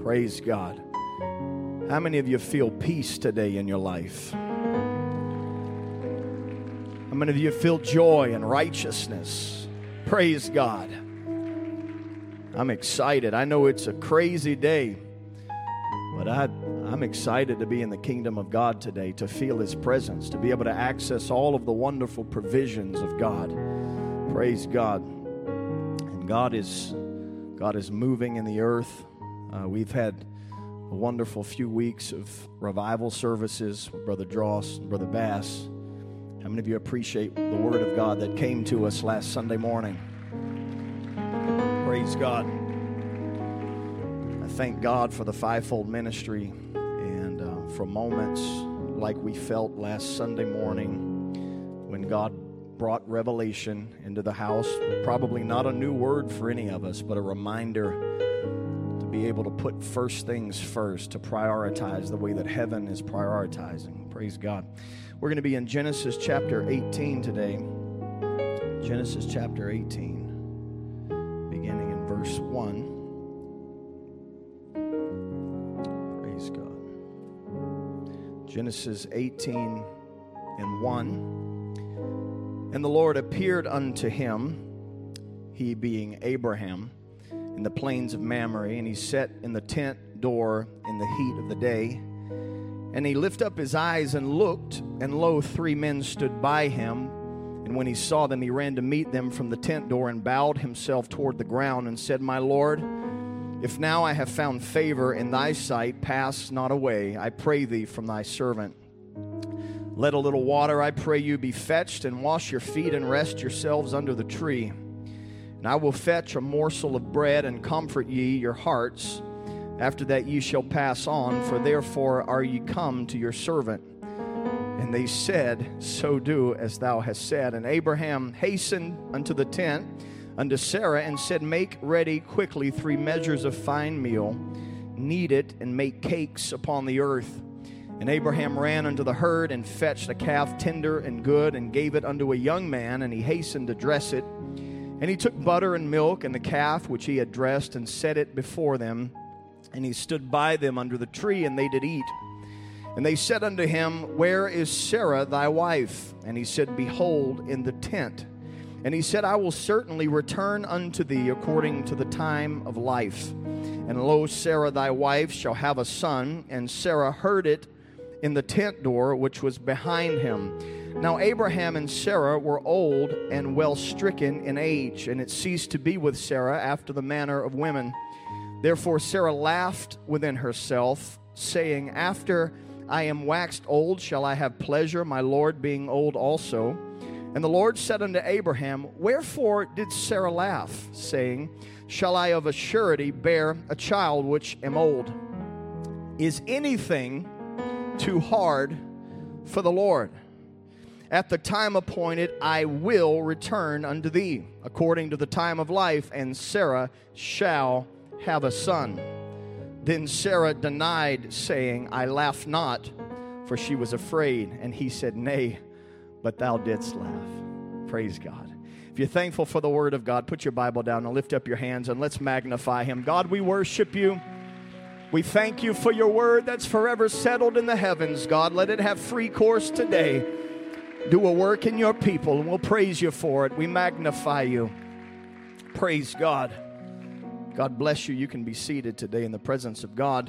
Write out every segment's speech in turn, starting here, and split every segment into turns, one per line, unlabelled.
Praise God. How many of you feel peace today in your life? How many of you feel joy and righteousness? Praise God. I'm excited. I know it's a crazy day, but I'm excited to be in the kingdom of God today, to feel His presence, to be able to access all of the wonderful provisions of God. Praise God. And God is moving in the earth. We've had a wonderful few weeks of revival services with Brother Dross and Brother Bass. How many of you appreciate the Word of God that came to us last Sunday morning? Praise God. I thank God for the fivefold ministry and for moments like we felt last Sunday morning when God brought revelation into the house. Probably not a new word for any of us, but a reminder to be able to put first things first, to prioritize the way that heaven is prioritizing. Praise God. We're going to be in Genesis chapter 18 today. Genesis chapter 18, beginning in verse 1. Praise God. Genesis 18 and 1. And the Lord appeared unto him, he being Abraham, in the plains of Mamre, and he sat in the tent door in the heat of the day. And he lifted up his eyes and looked, and lo, 3 men stood by him. And when he saw them, he ran to meet them from the tent door and bowed himself toward the ground and said, My Lord, if now I have found favor in thy sight, pass not away, I pray thee, from thy servant. Let a little water, I pray you, be fetched, and wash your feet, and rest yourselves under the tree. And I will fetch a morsel of bread, and comfort ye your hearts. After that ye shall pass on, for therefore are ye come to your servant. And they said, So do as thou hast said. And Abraham hastened unto the tent, unto Sarah, and said, Make ready quickly 3 measures of fine meal, knead it, and make cakes upon the earth. And Abraham ran unto the herd, and fetched a calf tender and good, and gave it unto a young man, and he hastened to dress it. And he took butter and milk, and the calf which he had dressed, and set it before them. And he stood by them under the tree, and they did eat. And they said unto him, Where is Sarah thy wife? And he said, Behold, in the tent. And he said, I will certainly return unto thee according to the time of life. And lo, Sarah thy wife shall have a son. And Sarah heard it in the tent door which was behind him. Now Abraham and Sarah were old and well stricken in age, and it ceased to be with Sarah after the manner of women. Therefore Sarah laughed within herself, saying, After I am waxed old, shall I have pleasure, my Lord being old also? And the Lord said unto Abraham, Wherefore did Sarah laugh, saying, Shall I of a surety bear a child which am old? Is anything too hard for the Lord? At the time appointed I will return unto thee, according to the time of life, and Sarah shall have a son. Then Sarah denied, saying, I laugh not, for she was afraid. And he said, Nay, but thou didst laugh. Praise God. If you're thankful for the word of God, put your Bible down and lift up your hands and let's magnify him. God, we worship you. We thank you for your word that's forever settled in the heavens. God, let it have free course today. Do a work in your people, and we'll praise you for it. We magnify you. Praise God. God bless you. You can be seated today in the presence of God.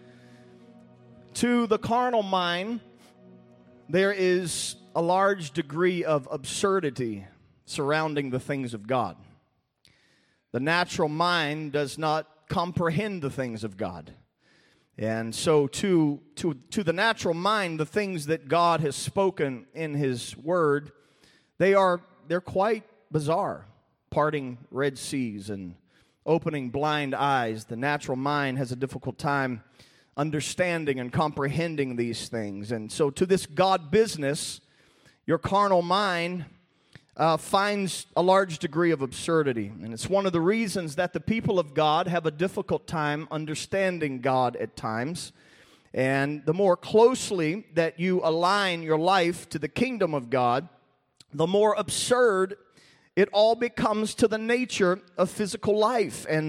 To the carnal mind, there is a large degree of absurdity surrounding the things of God. The natural mind does not comprehend the things of God. And so to the natural mind, the things that God has spoken in his word, they're quite bizarre. Parting Red Seas and opening blind eyes. The natural mind has a difficult time understanding and comprehending these things. And so to this God business, your carnal mind finds a large degree of absurdity. And it's one of the reasons that the people of God have a difficult time understanding God at times. And the more closely that you align your life to the kingdom of God, the more absurd it all becomes to the nature of physical life. And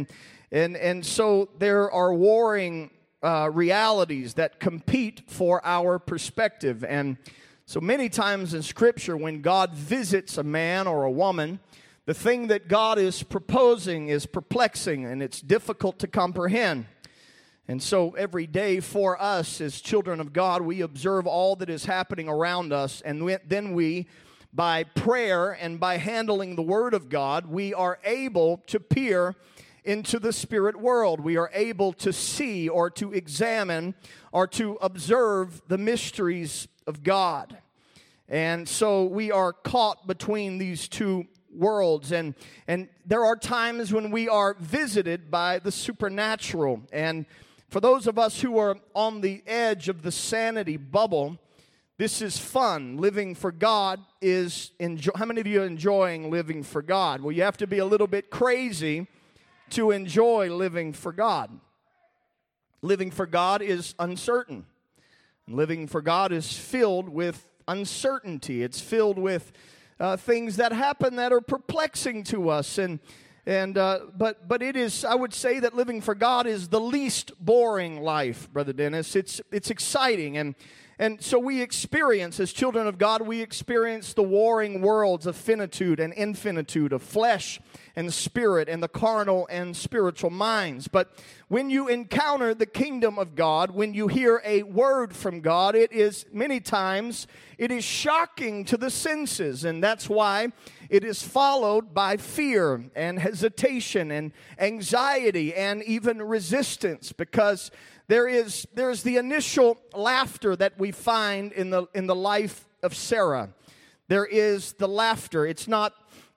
And so there are warring realities that compete for our perspective. And so many times in Scripture, when God visits a man or a woman, the thing that God is proposing is perplexing and it's difficult to comprehend. And so every day for us as children of God, we observe all that is happening around us, and then we, by prayer and by handling the Word of God, we are able to peer into the spirit world. We are able to see or to examine or to observe the mysteries of God. And so we are caught between these two worlds, and there are times when we are visited by the supernatural. And for those of us who are on the edge of the sanity bubble, this is fun. Living for God is how many of you are enjoying living for God? Well, you have to be a little bit crazy to enjoy living for God. Living for God is uncertain. Living for God is filled with uncertainty. It's filled with things that happen that are perplexing to us, but it is, I would say that living for God is the least boring life, Brother Dennis. It's exciting, and so we experience, as children of God, we experience the warring worlds of finitude and infinitude, of flesh and spirit, and the carnal and spiritual minds. But when you encounter the kingdom of God, when you hear a word from God, it is many times, it is shocking to the senses, and that's why it is followed by fear and hesitation and anxiety and even resistance, because there's the initial laughter that we find in the life of Sarah. There is the laughter. It's not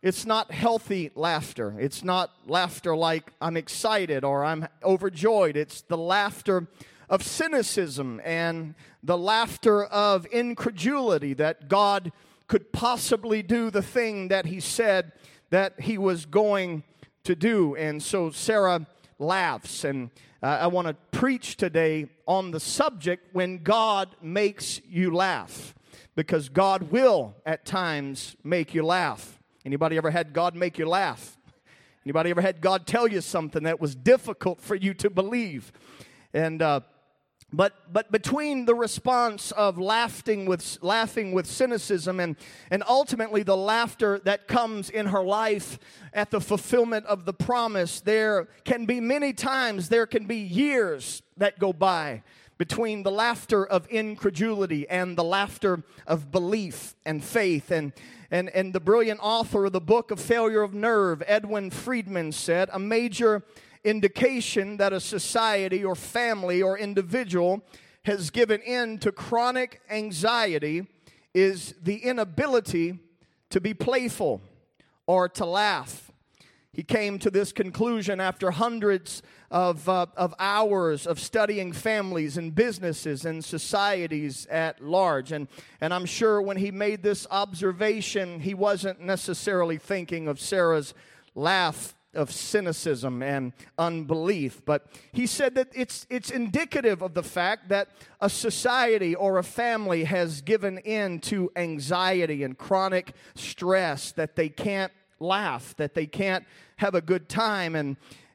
healthy laughter. It's not laughter like I'm excited or I'm overjoyed. It's the laughter of cynicism and the laughter of incredulity that God could possibly do the thing that He said that He was going to do. And so Sarah laughs, and I want to preach today on the subject, when God makes you laugh, because God will at times make you laugh. Anybody ever had God make you laugh? Anybody ever had God tell you something that was difficult for you to believe? And but between the response of laughing with cynicism and ultimately the laughter that comes in her life at the fulfillment of the promise, there can be many times, there can be years that go by between the laughter of incredulity and the laughter of belief and faith. And the brilliant author of the book of Failure of Nerve, Edwin Friedman, said, a major indication that a society or family or individual has given in to chronic anxiety is the inability to be playful or to laugh. He came to this conclusion after hundreds of hours of studying families and businesses and societies at large. And I'm sure when he made this observation, he wasn't necessarily thinking of Sarah's laugh of cynicism and unbelief, but he said that it's indicative of the fact that a society or a family has given in to anxiety and chronic stress, that they can't laugh, that they can't have a good time.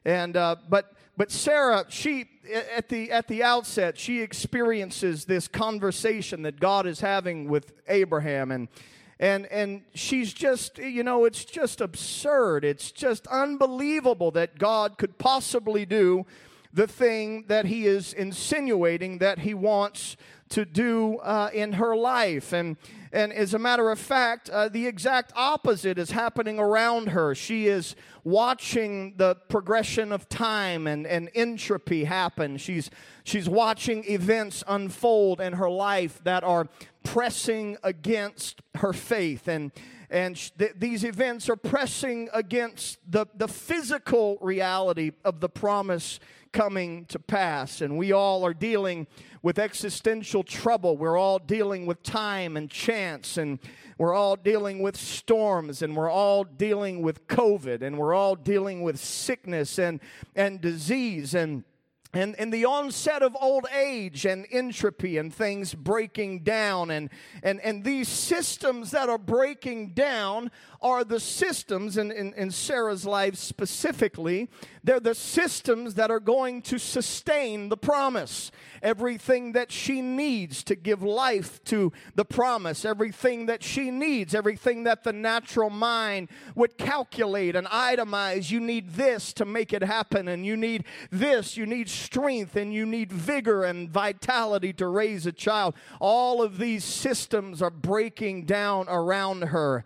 But Sarah, she at the outset, she experiences this conversation that God is having with Abraham, and she's just, it's just absurd. It's just unbelievable that God could possibly do the thing that He is insinuating that He wants to do in her life. And as a matter of fact, the exact opposite is happening around her. She is watching the progression of time and entropy happen. She's watching events unfold in her life that are pressing against her faith. And these events are pressing against the physical reality of the promise coming to pass. And we all are dealing with existential trouble. We're all dealing with time and chance, and we're all dealing with storms, and we're all dealing with COVID, and we're all dealing with sickness and disease. And and the onset of old age and entropy and things breaking down. And these systems that are breaking down are the systems, in Sarah's life specifically, they're the systems that are going to sustain the promise. Everything that she needs to give life to the promise, everything that she needs, everything that the natural mind would calculate and itemize. You need this to make it happen, and you need this, you need strength, and you need vigor and vitality to raise a child. All of these systems are breaking down around her.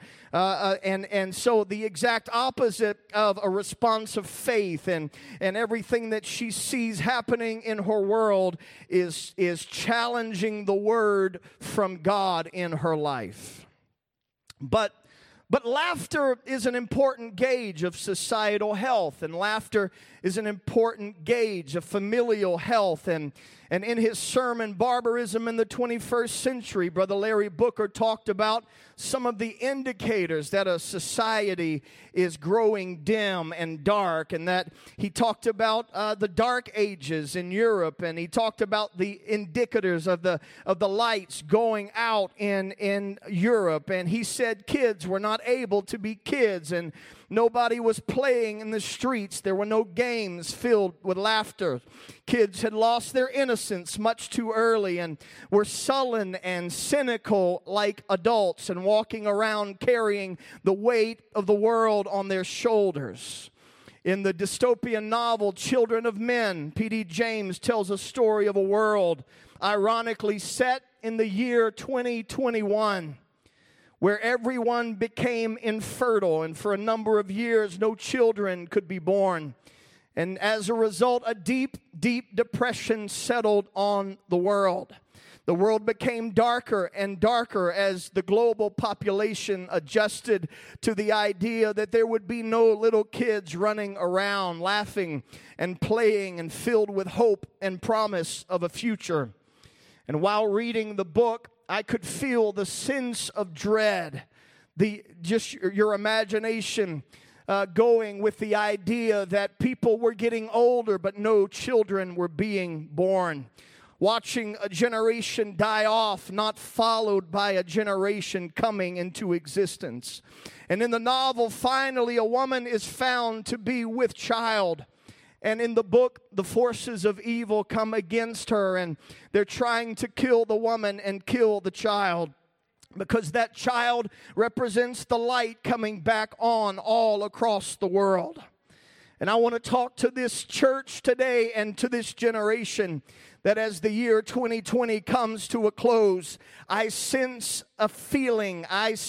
And so the exact opposite of a response of faith and everything that she sees happening in her world is challenging the word from God in her life. But laughter is an important gauge of societal health, and laughter is an important gauge of familial health. And in his sermon, Barbarism in the 21st Century, Brother Larry Booker talked about some of the indicators that a society is growing dim and dark, and that he talked about the dark ages in Europe, and he talked about the indicators of the lights going out in Europe. And he said kids were not able to be kids, and nobody was playing in the streets. There were no games filled with laughter. Kids had lost their innocence much too early and were sullen and cynical like adults and walking around carrying the weight of the world on their shoulders. In the dystopian novel Children of Men, P.D. James tells a story of a world ironically set in the year 2021. Where everyone became infertile, and for a number of years, no children could be born. And as a result, a deep, deep depression settled on the world. The world became darker and darker as the global population adjusted to the idea that there would be no little kids running around, laughing and playing and filled with hope and promise of a future. And while reading the book, I could feel the sense of dread, just your imagination going with the idea that people were getting older, but no children were being born. Watching a generation die off, not followed by a generation coming into existence. And in the novel, finally, a woman is found to be with child. And in the book, the forces of evil come against her, and they're trying to kill the woman and kill the child, because that child represents the light coming back on all across the world. And I want to talk to this church today and to this generation that as the year 2020 comes to a close, I sense a feeling,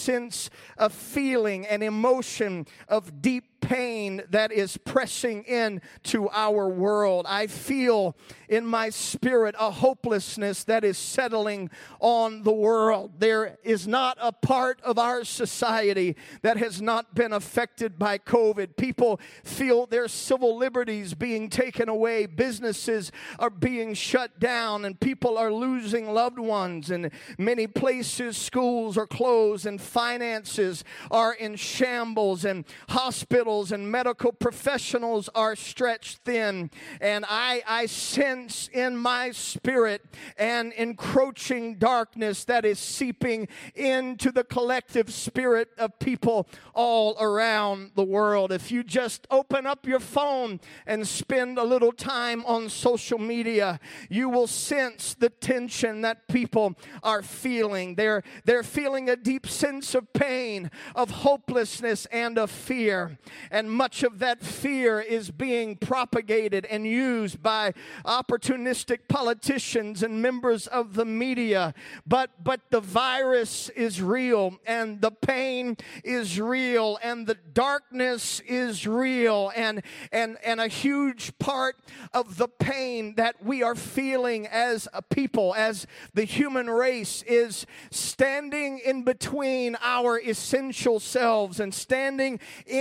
an emotion of deep pain that is pressing in to our world. I feel in my spirit a hopelessness that is settling on the world. There is not a part of our society that has not been affected by COVID. People feel their civil liberties being taken away. Businesses are being shut down, and people are losing loved ones. And many places, schools are closed, and finances are in shambles, and hospitals and medical professionals are stretched thin. And I sense in my spirit an encroaching darkness that is seeping into the collective spirit of people all around the world. If you just open up your phone and spend a little time on social media, you will sense the tension that people are feeling. They're feeling a deep sense of pain, of hopelessness, and of fear. And much of that fear is being propagated and used by opportunistic politicians and members of the media. But the virus is real, and the pain is real, and the darkness is real, and a huge part of the pain that we are feeling as a people, as the human race, is standing in between our essential selves and standing in our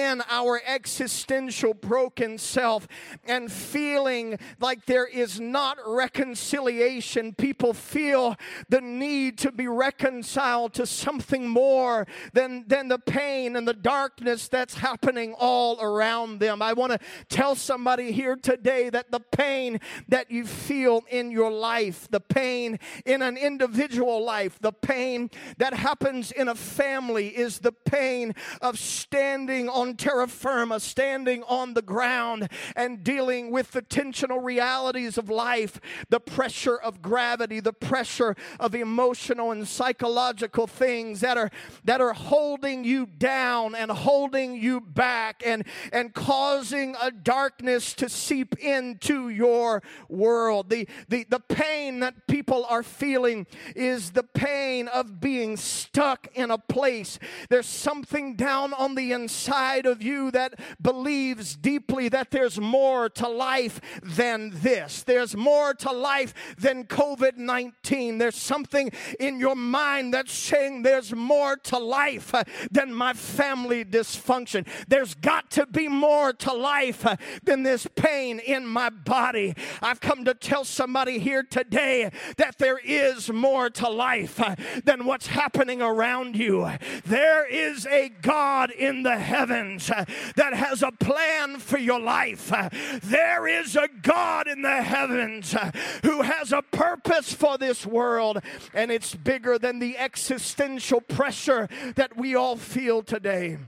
our existential broken self and feeling like there is not reconciliation. People feel the need to be reconciled to something more than the pain and the darkness that's happening all around them. I want to tell somebody here today that the pain that you feel in your life, the pain in an individual life, the pain that happens in a family is the pain of standing on terra firma, standing on the ground and dealing with the tensional realities of life, the pressure of gravity, the pressure of emotional and psychological things that are holding you down and holding you back and causing a darkness to seep into your world. The pain that people are feeling is the pain of being stuck in a place. There's something down on the inside of you that believes deeply that there's more to life than this. There's more to life than COVID-19. There's something in your mind that's saying there's more to life than my family dysfunction. There's got to be more to life than this pain in my body. I've come to tell somebody here today that there is more to life than what's happening around you. There is a God in the heavens that has a plan for your life. There is a God in the heavens who has a purpose for this world, and it's bigger than the existential pressure that we all feel today.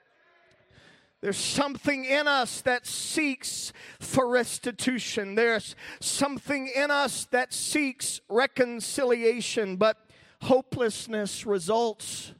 There's something in us that seeks for restitution. There's something in us that seeks reconciliation, but hopelessness results.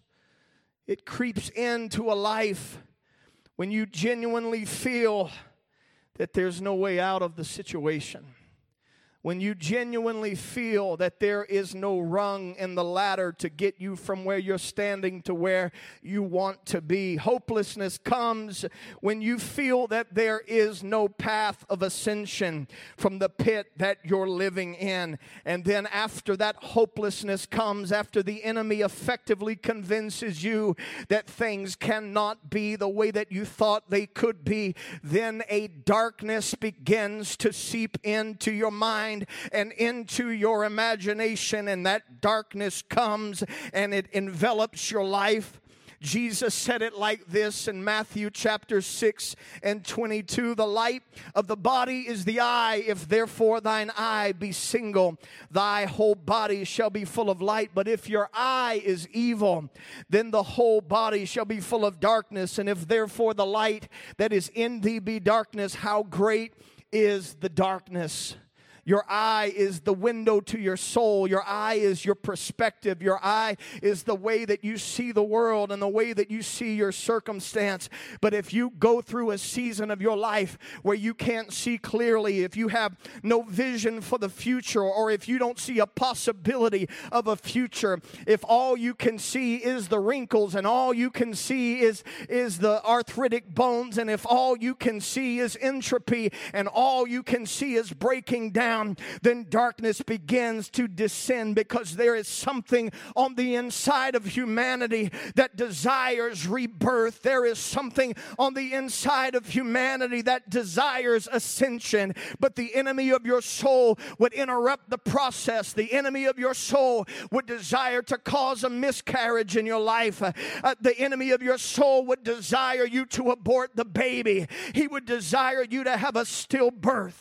It creeps into a life when you genuinely feel that there's no way out of the situation. When you genuinely feel that there is no rung in the ladder to get you from where you're standing to where you want to be. Hopelessness comes when you feel that there is no path of ascension from the pit that you're living in. And then after that hopelessness comes, after the enemy effectively convinces you that things cannot be the way that you thought they could be, then a darkness begins to seep into your mind and into your imagination, and that darkness comes and it envelops your life. Jesus said it like this in Matthew chapter 6 and 22. The light of the body is the eye. If therefore thine eye be single, thy whole body shall be full of light. But if your eye is evil, then the whole body shall be full of darkness. And if therefore the light that is in thee be darkness, how great is the darkness? Your eye is the window to your soul. Your eye is your perspective. Your eye is the way that you see the world and the way that you see your circumstance. But if you go through a season of your life where you can't see clearly, if you have no vision for the future, or if you don't see a possibility of a future, if all you can see is the wrinkles and all you can see is the arthritic bones, and if all you can see is entropy and all you can see is breaking down, then darkness begins to descend, because there is something on the inside of humanity that desires rebirth. There is something on the inside of humanity that desires ascension, but the enemy of your soul would interrupt the process. The enemy of your soul would desire to cause a miscarriage in your life. The enemy of your soul would desire you to abort the baby. He would desire you to have a stillbirth.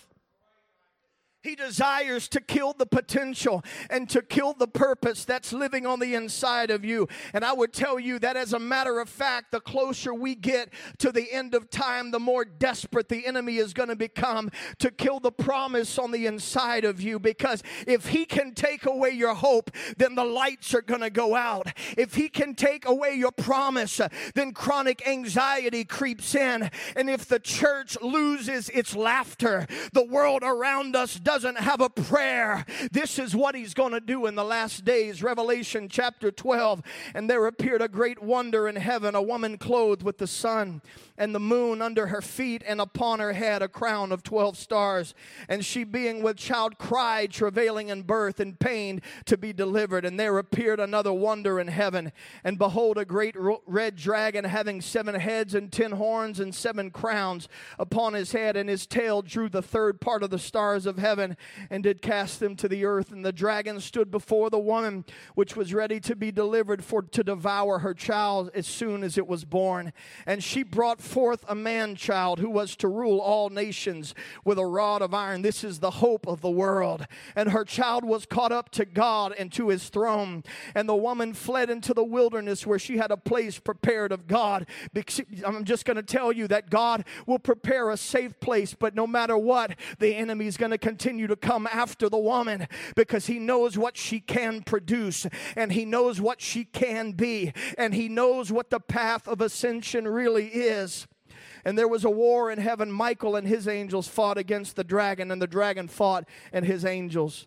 He desires to kill the potential and to kill the purpose that's living on the inside of you. And I would tell you that, as a matter of fact, the closer we get to the end of time, the more desperate the enemy is going to become to kill the promise on the inside of you. Because if he can take away your hope, then the lights are going to go out. If he can take away your promise, then chronic anxiety creeps in. And if the church loses its laughter, the world around us doesn't have a prayer, this is what he's going to do in the last days. Revelation chapter 12. And there appeared a great wonder in heaven, a woman clothed with the sun and the moon under her feet, and upon her head a crown of 12 stars. And she, being with child, cried, travailing in birth and pain to be delivered. And there appeared another wonder in heaven. And behold, a great red dragon, having 7 heads and 10 horns and 7 crowns upon his head. And his tail drew the third part of the stars of heaven, and did cast them to the earth. And the dragon stood before the woman, which was ready to be delivered, for to devour her child as soon as it was born. And she brought forth a man-child, who was to rule all nations with a rod of iron. This is the hope of the world. And her child was caught up to God and to his throne. And the woman fled into the wilderness, where she had a place prepared of God. I'm just going to tell you that God will prepare a safe place, but no matter what, the enemy is going to continue to come after the woman, because he knows what she can produce, and he knows what she can be, and he knows what the path of ascension really is. And there was a war in heaven. Michael and his angels fought against the dragon, and the dragon fought and his angels.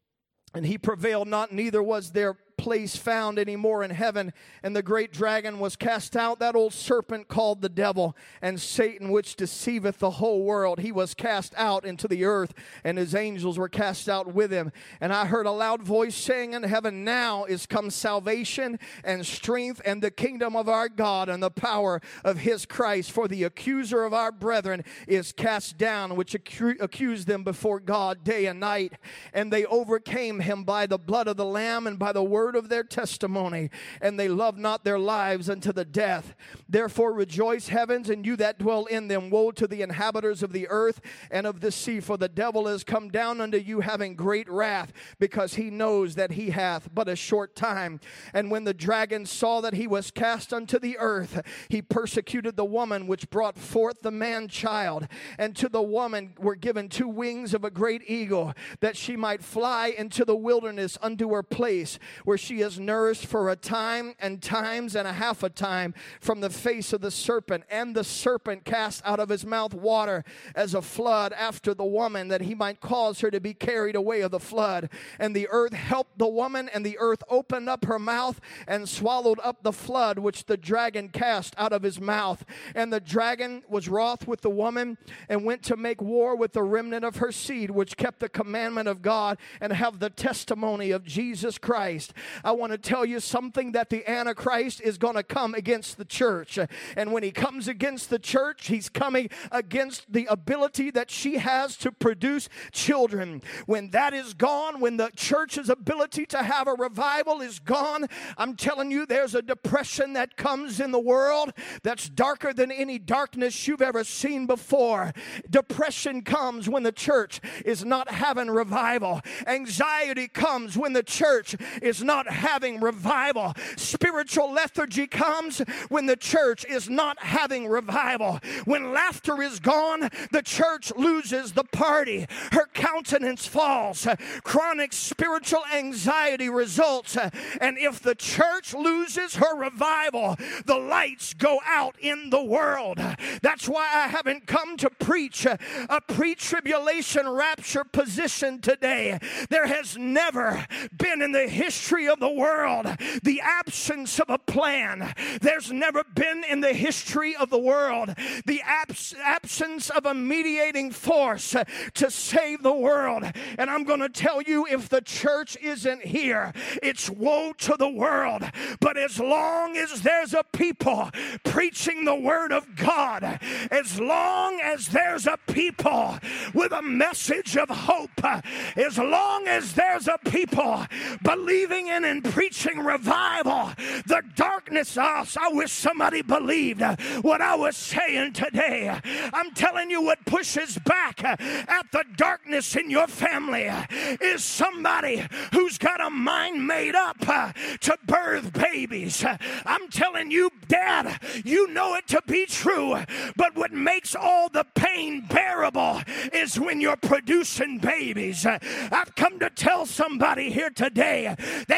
And he prevailed not, neither was there place found anymore in heaven. And the great dragon was cast out, that old serpent called the devil and Satan, which deceiveth the whole world. He was cast out into the earth, and his angels were cast out with him. And I heard a loud voice saying in heaven, now is come salvation and strength and the kingdom of our God and the power of his Christ. For the accuser of our brethren is cast down, which accused them before God day and night. And they overcame him by the blood of the Lamb and by the word of their testimony, and they loved not their lives unto the death. Therefore rejoice, heavens, and you that dwell in them. Woe to the inhabitants of the earth and of the sea, for the devil is come down unto you, having great wrath, because he knows that he hath but a short time. And when the dragon saw that he was cast unto the earth, he persecuted the woman which brought forth the man-child. And to the woman were given 2 wings of a great eagle, that she might fly into the wilderness unto her place, where she is nourished for a time and times and a half a time from the face of the serpent. And the serpent cast out of his mouth water as a flood after the woman, that he might cause her to be carried away of the flood. And the earth helped the woman, and the earth opened up her mouth and swallowed up the flood which the dragon cast out of his mouth. And the dragon was wroth with the woman, and went to make war with the remnant of her seed, which kept the commandment of God and have the testimony of Jesus Christ. I want to tell you something, that the Antichrist is going to come against the church. And when he comes against the church, he's coming against the ability that she has to produce children. When that is gone, when the church's ability to have a revival is gone, I'm telling you, there's a depression that comes in the world that's darker than any darkness you've ever seen before. Depression comes when the church is not having revival. Anxiety comes when the church is not having revival. Spiritual lethargy comes when the church is not having revival. When laughter is gone, the church loses the party. Her countenance falls. Chronic spiritual anxiety results. And if the church loses her revival, the lights go out in the world. That's why I haven't come to preach a pre-tribulation rapture position today. There has never been in the history of the world the absence of a plan. There's never been in the history of the world the absence of a mediating force to save the world. And I'm going to tell you, if the church isn't here, it's woe to the world. But as long as there's a people preaching the word of God, as long as there's a people with a message of hope, as long as there's a people believing in and preaching revival, the darkness, I wish somebody believed what I was saying today. I'm telling you, what pushes back at the darkness in your family is somebody who's got a mind made up to birth babies. I'm telling you, Dad, you know it to be true, but what makes all the pain bearable is when you're producing babies. I've come to tell somebody here today that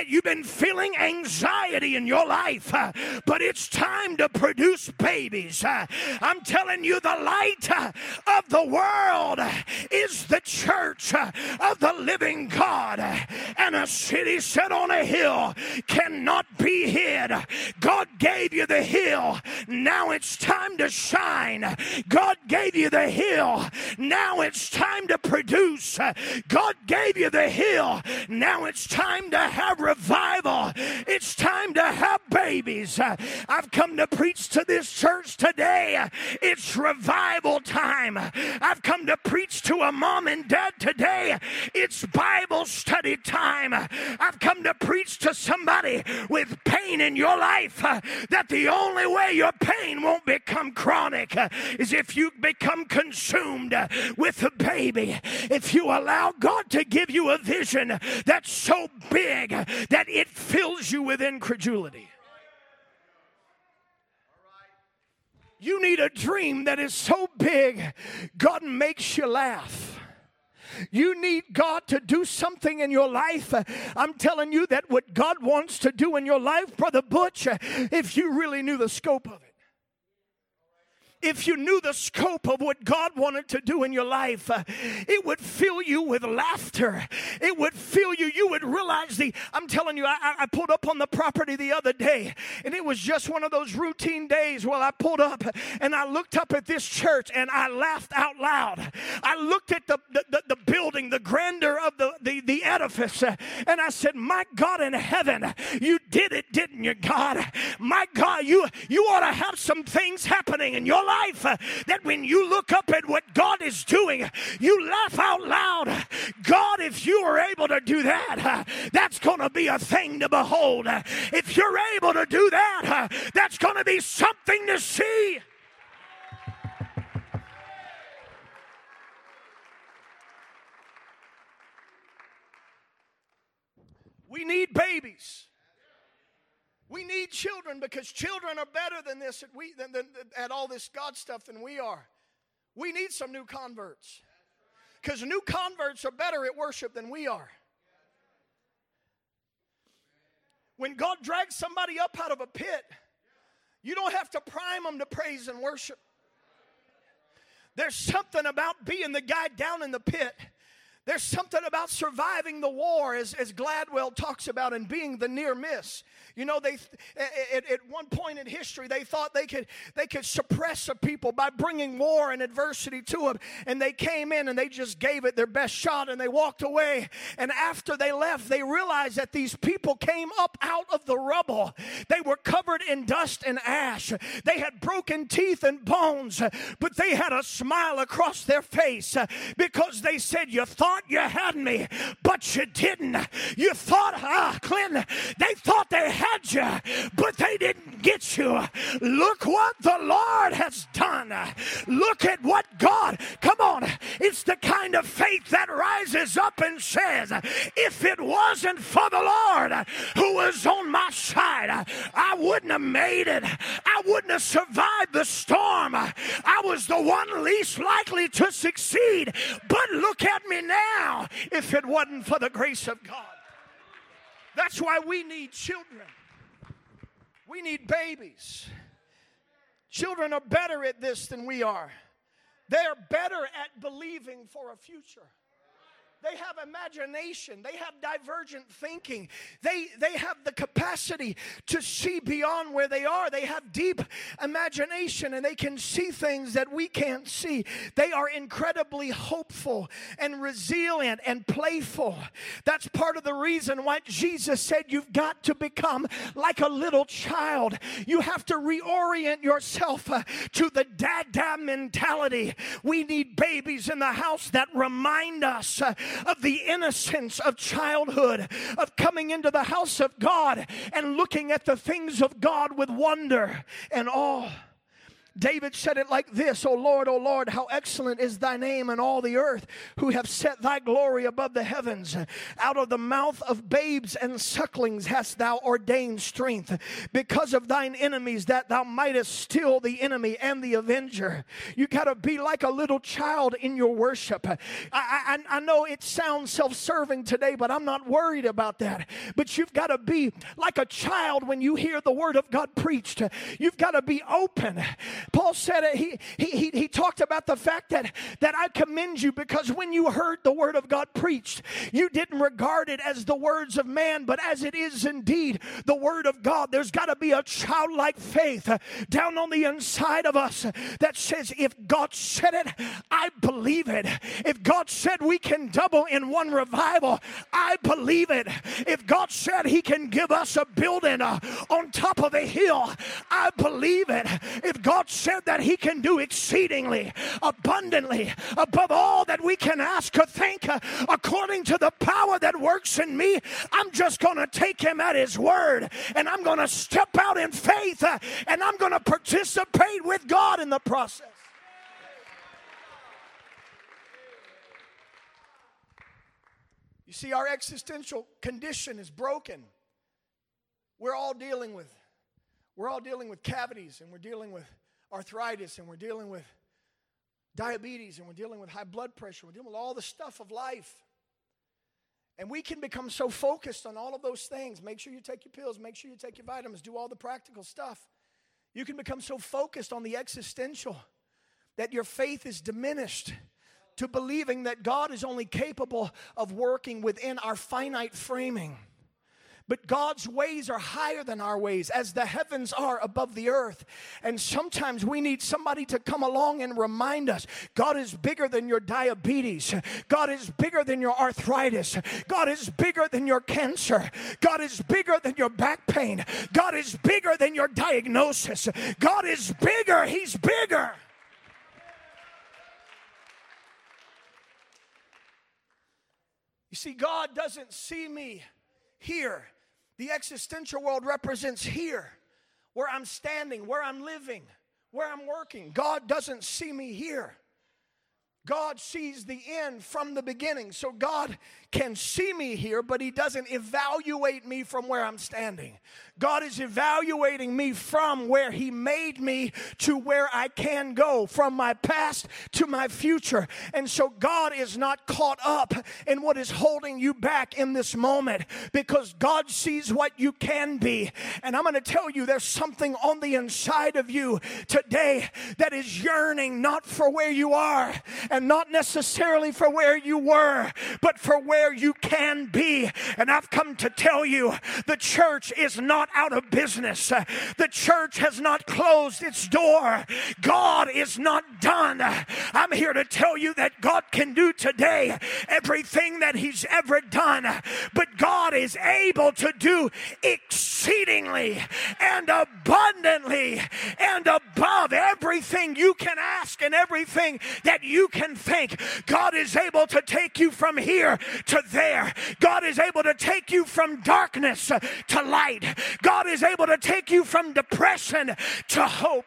that you've been feeling anxiety in your life, but it's time to produce babies. I'm telling you, the light of the world is the church of the living God, and a city set on a hill cannot be hid. God gave you the hill. Now it's time to shine. God gave you the hill. Now it's time to produce. God gave you the hill. Now it's time to have revival. It's time to have babies. I've come to preach to this church today. It's revival time. I've come to preach to a mom and dad today. It's Bible study time. I've come to preach to somebody with pain in your life, that the only way your pain won't become chronic is if you become consumed with a baby. If you allow God to give you a vision that's so big that it fills you with incredulity. You need a dream that is so big, God makes you laugh. You need God to do something in your life. I'm telling you that what God wants to do in your life, Brother Butch, if you really knew the scope of it. If you knew the scope of what God wanted to do in your life, it would fill you with laughter. It would fill you. You would realize I'm telling you, I pulled up on the property the other day, and it was just one of those routine days. Well, I pulled up, and I looked up at this church, and I laughed out loud. I looked at the building, the grandeur of the edifice, and I said, my God in heaven, you did it, didn't you, God? My God, you ought to have some things happening in your life that when you look up at what God is doing, you laugh out loud. God, if you are able to do that, that's going to be a thing to behold. If you're able to do that, that's going to be something to see. We need babies. We need children because children are better than this at all this God stuff than we are. We need some new converts because new converts are better at worship than we are. When God drags somebody up out of a pit, you don't have to prime them to praise and worship. There's something about being the guy down in the pit. There's something about surviving the war, as Gladwell talks about, and being the near miss. You know, at one point in history, they thought they could suppress a people by bringing war and adversity to them. And they came in and they just gave it their best shot and they walked away. And after they left, they realized that these people came up out of the rubble. They were covered in dust and ash. They had broken teeth and bones, but they had a smile across their face because they said, you thought you had me, but you didn't. You thought, Clinton, they thought they had you, but they didn't get you. Look what the Lord has done. Look at what God, come on, it's the kind of faith that rises up and says, if it wasn't for the Lord who was on my side, I wouldn't have made it. I wouldn't have survived the storm. I was the one least likely to succeed, but look at me now if it wasn't for the grace of God. That's why we need children. We need babies. Children are better at this than we are. They are better at believing for a future. They have imagination. They have divergent thinking. They have the capacity to see beyond where they are. They have deep imagination and they can see things that we can't see. They are incredibly hopeful and resilient and playful. That's part of the reason why Jesus said you've got to become like a little child. You have to reorient yourself to the dada mentality. We need babies in the house that remind us of the innocence of childhood, of coming into the house of God and looking at the things of God with wonder and awe. David said it like this, O Lord, how excellent is thy name in all the earth, who have set thy glory above the heavens. Out of the mouth of babes and sucklings hast thou ordained strength, because of thine enemies, that thou mightest still the enemy and the avenger. You got to be like a little child in your worship. I know it sounds self-serving today, but I'm not worried about that. But you've got to be like a child when you hear the word of God preached. You've got to be open. Paul said it, he talked about the fact that I commend you because when you heard the word of God preached, you didn't regard it as the words of man, but as it is indeed the word of God. There's got to be a childlike faith down on the inside of us that says, if God said it, I believe it. If God said we can double in one revival, I believe it. If God said he can give us a building on top of a hill, I believe it. If God said that he can do exceedingly abundantly above all that we can ask or think according to the power that works in me, I'm just going to take him at his word, and I'm going to step out in faith, and I'm going to participate with God in the process. You see, our existential condition is broken. We're all dealing with cavities, and we're dealing with arthritis, and we're dealing with diabetes, and we're dealing with high blood pressure. We're dealing with all the stuff of life. And we can become so focused on all of those things. Make sure you take your pills. Make sure you take your vitamins. Do all the practical stuff. You can become so focused on the existential that your faith is diminished to believing that God is only capable of working within our finite framing. But God's ways are higher than our ways, as the heavens are above the earth. And sometimes we need somebody to come along and remind us, God is bigger than your diabetes. God is bigger than your arthritis. God is bigger than your cancer. God is bigger than your back pain. God is bigger than your diagnosis. God is bigger. He's bigger. You see, God doesn't see me here. The existential world represents here, where I'm standing, where I'm living, where I'm working. God doesn't see me here. God sees the end from the beginning. So God can see me here, but he doesn't evaluate me from where I'm standing. God is evaluating me from where he made me to where I can go, from my past to my future. And so God is not caught up in what is holding you back in this moment, because God sees what you can be. And I'm going to tell you, there's something on the inside of you today that is yearning not for where you are, and not necessarily for where you were, but for where you can be. And I've come to tell you, the church is not out of business. The church has not closed its door. God is not done. I'm here to tell you that God can do today everything that he's ever done, but God is able to do exceedingly and abundantly and above everything you can ask and everything that you can think. God is able to take you from here to there. God is able to take you from darkness to light. God is able to take you from depression to hope.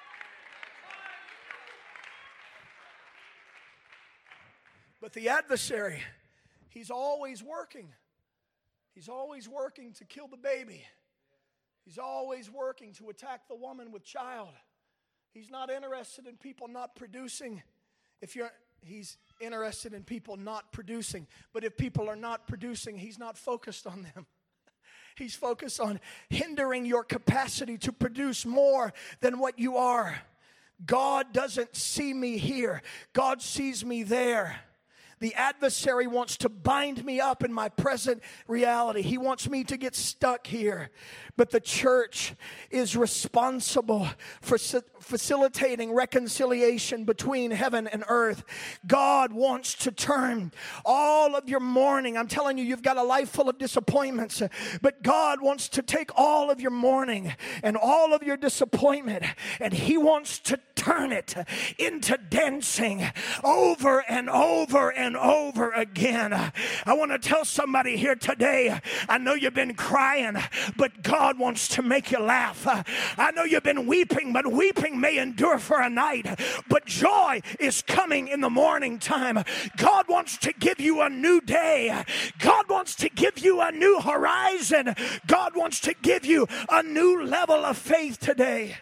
But the adversary, he's always working. He's always working to kill the baby. He's always working to attack the woman with child. He's not interested in people not producing. He's interested in people not producing. But if people are not producing, he's not focused on them. He's focused on hindering your capacity to produce more than what you are. God doesn't see me here. God sees me there. The adversary wants to bind me up in my present reality. He wants me to get stuck here. But the church is responsible for facilitating reconciliation between heaven and earth. God wants to turn all of your mourning. I'm telling you, you've got a life full of disappointments. But God wants to take all of your mourning and all of your disappointment, and he wants to turn it into dancing over and over and over again. I want to tell somebody here today, I know you've been crying, but God wants to make you laugh. I know you've been weeping, but weeping may endure for a night, but joy is coming in the morning time. God wants to give you a new day. God wants to give you a new horizon. God wants to give you a new level of faith today.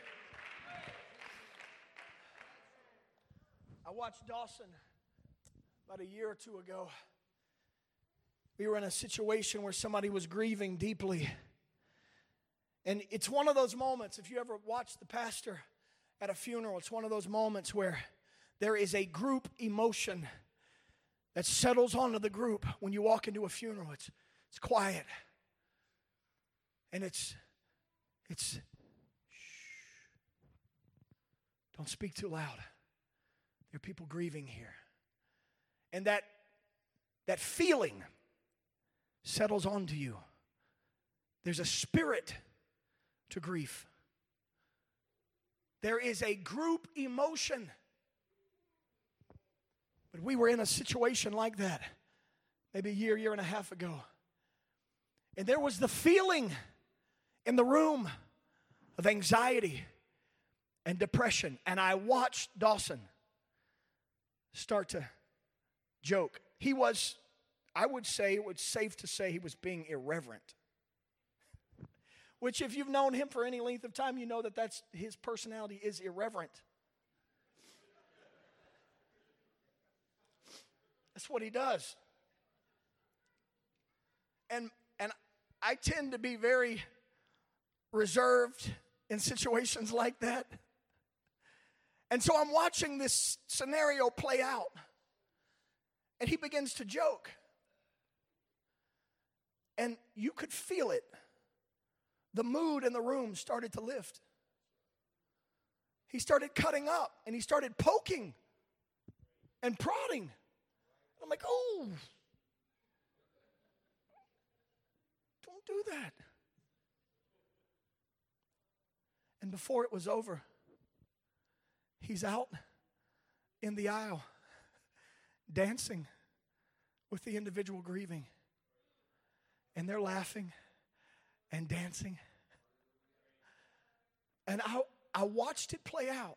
I watched Dawson about a year or two ago. We were in a situation where somebody was grieving deeply. And it's one of those moments, if you ever watch the pastor at a funeral, it's one of those moments where there is a group emotion that settles onto the group when you walk into a funeral. It's quiet. And it's shh. Don't speak too loud. There are people grieving here. And that feeling settles onto you. There's a spirit to grief. There is a group emotion. But we were in a situation like that maybe a year and a half ago. And there was the feeling in the room of anxiety and depression. And I watched Dawson start to joke. He was, I would say, it was safe to say he was being irreverent. Which if you've known him for any length of time, you know that his personality is irreverent. That's what he does. And I tend to be very reserved in situations like that. And so I'm watching this scenario play out. And he begins to joke. And you could feel it. The mood in the room started to lift. He started cutting up and he started poking and prodding. I'm like, oh, don't do that. And before it was over, he's out in the aisle dancing with the individual grieving. And they're laughing and dancing. And I watched it play out.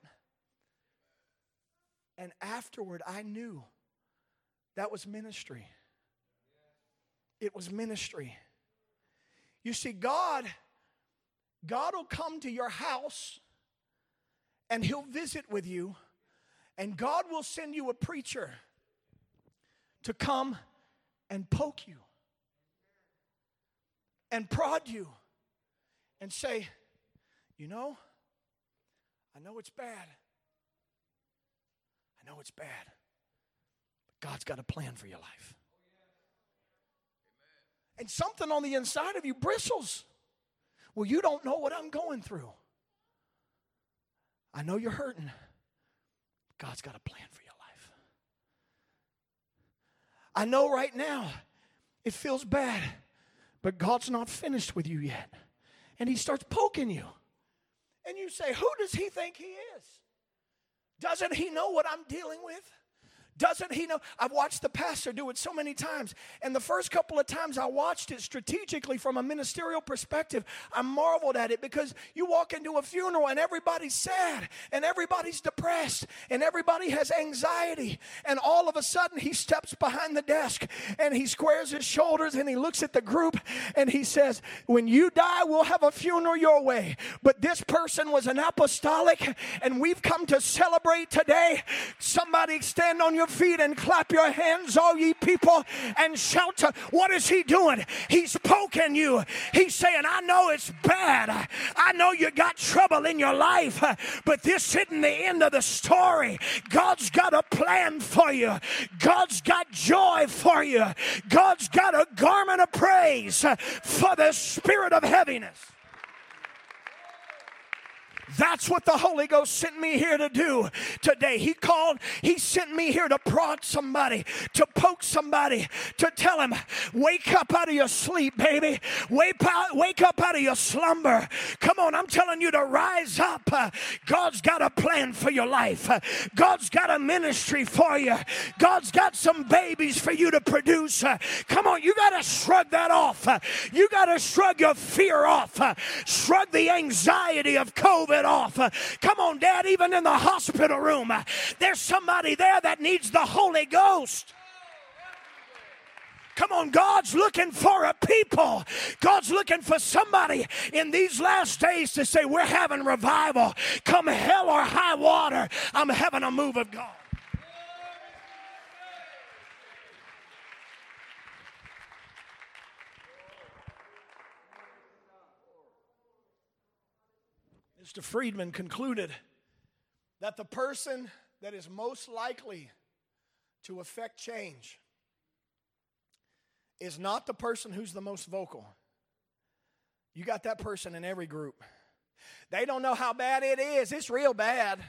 And afterward, I knew that was ministry. It was ministry. You see, God will come to your house and He'll visit with you, and God will send you a preacher to come and poke you and prod you and say, you know, I know it's bad. I know it's bad. But God's got a plan for your life. And something on the inside of you bristles. Well, you don't know what I'm going through. I know you're hurting. God's got a plan for your life. I know right now it feels bad, but God's not finished with you yet. And He starts poking you. And you say, who does He think He is? Doesn't He know what I'm dealing with? Doesn't He know? I've watched the pastor do it so many times. And the first couple of times I watched it strategically from a ministerial perspective, I marveled at it, because you walk into a funeral and everybody's sad and everybody's depressed and everybody has anxiety. And all of a sudden he steps behind the desk and he squares his shoulders and he looks at the group and he says, when you die, we'll have a funeral your way. But this person was an apostolic and we've come to celebrate today. Somebody stand on your feet and clap your hands, all ye people, and shout. What is he doing? He's poking you. He's saying, I know it's bad. I know you got trouble in your life, but this isn't the end of the story. God's got a plan for you. God's got joy for you. God's got a garment of praise for the spirit of heaviness. That's what the Holy Ghost sent me here to do today. He sent me here to prod somebody, to poke somebody, to tell him, wake up out of your sleep, baby. Wake up out of your slumber. Come Come on, I'm telling you to rise up. God's got a plan for your life. God's got a ministry for you. God's got some babies for you to produce. Come on, you got to shrug that off. You got to shrug your fear off. Shrug the anxiety of COVID off. Come on, Dad, even in the hospital room, there's somebody there that needs the Holy Ghost. Come on, God's looking for a people. God's looking for somebody in these last days to say, we're having revival. Come hell or high water, I'm having a move of God. Mr. Friedman concluded that the person that is most likely to affect change is not the person who's the most vocal. You got that person in every group. They don't know how bad it is. It's real bad.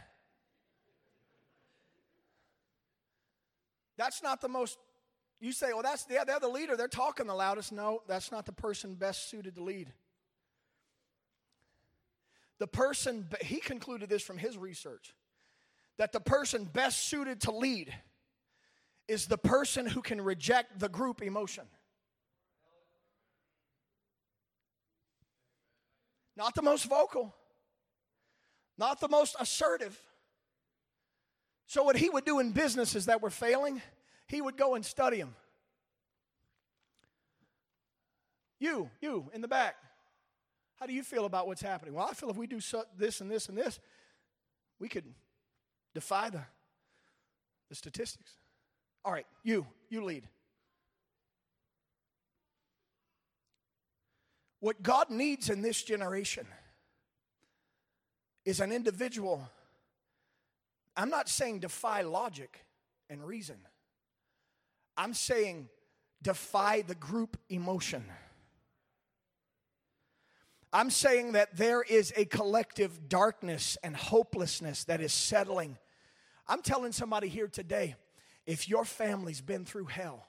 That's not the most, you say, well, they're the leader. They're talking the loudest. No, that's not the person best suited to lead. The person, he concluded this from his research, that the person best suited to lead is the person who can reject the group emotion. Not the most vocal, not the most assertive. So what he would do in businesses that were failing, he would go and study them. You in the back, how do you feel about what's happening? Well, I feel if we do this and this and this, we could defy the statistics. All right, you lead. What God needs in this generation is an individual. I'm not saying defy logic and reason. I'm saying defy the group emotion. I'm saying that there is a collective darkness and hopelessness that is settling. I'm telling somebody here today, if your family's been through hell,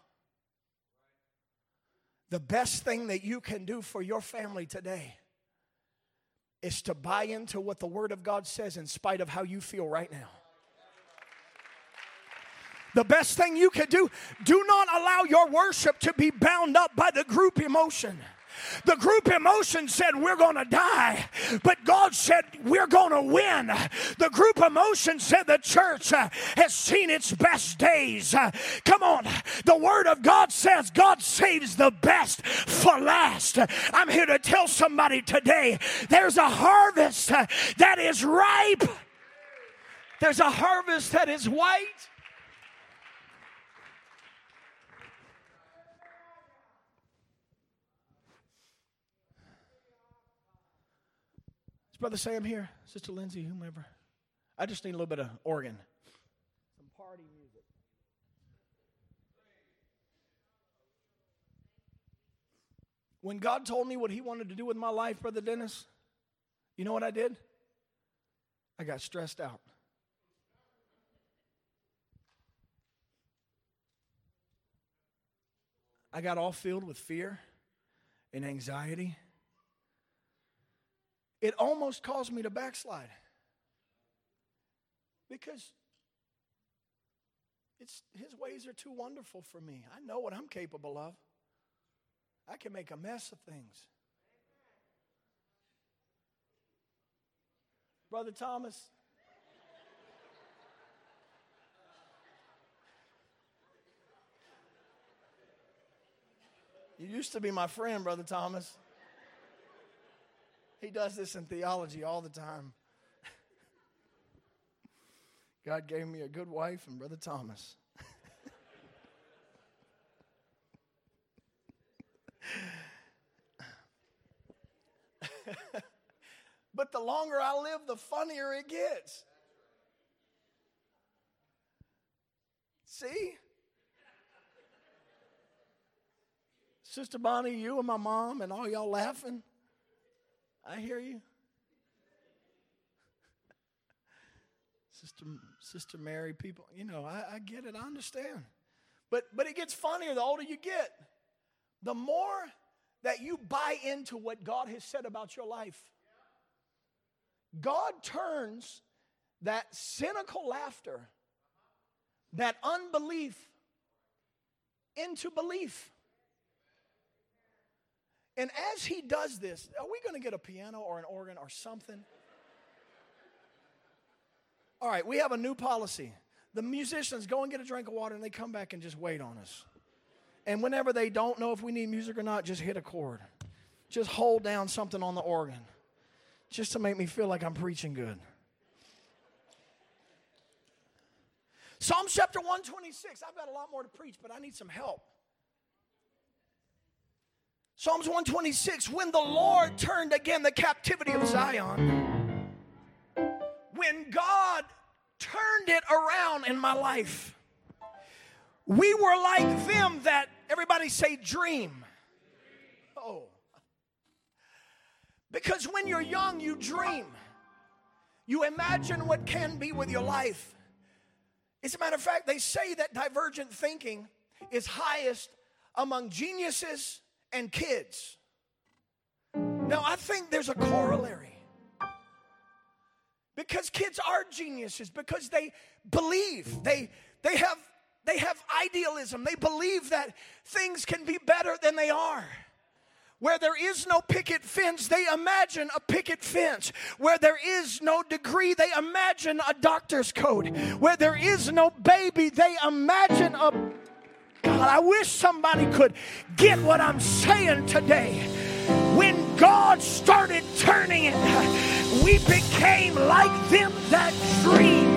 the best thing that you can do for your family today is to buy into what the Word of God says in spite of how you feel right now. The best thing you could do not allow your worship to be bound up by the group emotion. The group emotion said we're going to die, but God said we're going to win. The group emotion said the church has seen its best days. Come on, the Word of God says God saves the best for last. I'm here to tell somebody today, there's a harvest that is ripe. There's a harvest that is white. Brother Sam here, Sister Lindsay, whomever. I just need a little bit of organ. Some party music. When God told me what He wanted to do with my life, Brother Dennis, you know what I did? I got stressed out. I got all filled with fear and anxiety. It almost caused me to backslide because His ways are too wonderful for me. I know what I'm capable of. I can make a mess of things. Brother Thomas, you used to be my friend, Brother Thomas. He does this in theology all the time. God gave me a good wife and Brother Thomas. But the longer I live, the funnier it gets. See? Sister Bonnie, you and my mom and all y'all laughing. I hear you. Sister Mary, people, I get it. I understand. But it gets funnier the older you get. The more that you buy into what God has said about your life. God turns that cynical laughter, that unbelief, into belief. And as he does this, are we going to get a piano or an organ or something? All right, we have a new policy. The musicians go and get a drink of water and they come back and just wait on us. And whenever they don't know if we need music or not, just hit a chord. Just hold down something on the organ. Just to make me feel like I'm preaching good. Psalms chapter 126. I've got a lot more to preach, but I need some help. Psalms 126. When the Lord turned again the captivity of Zion. When God turned it around in my life. We were like them that, everybody say dream. Oh. Because when you're young, you dream. You imagine what can be with your life. As a matter of fact, they say that divergent thinking is highest among geniuses and kids. Now, I think there's a corollary. Because kids are geniuses, because they believe, they have idealism. They believe that things can be better than they are. Where there is no picket fence, they imagine a picket fence. Where there is no degree, they imagine a doctor's coat. Where there is no baby, they imagine a... God, I wish somebody could get what I'm saying today. When God started turning it, we became like them that dream.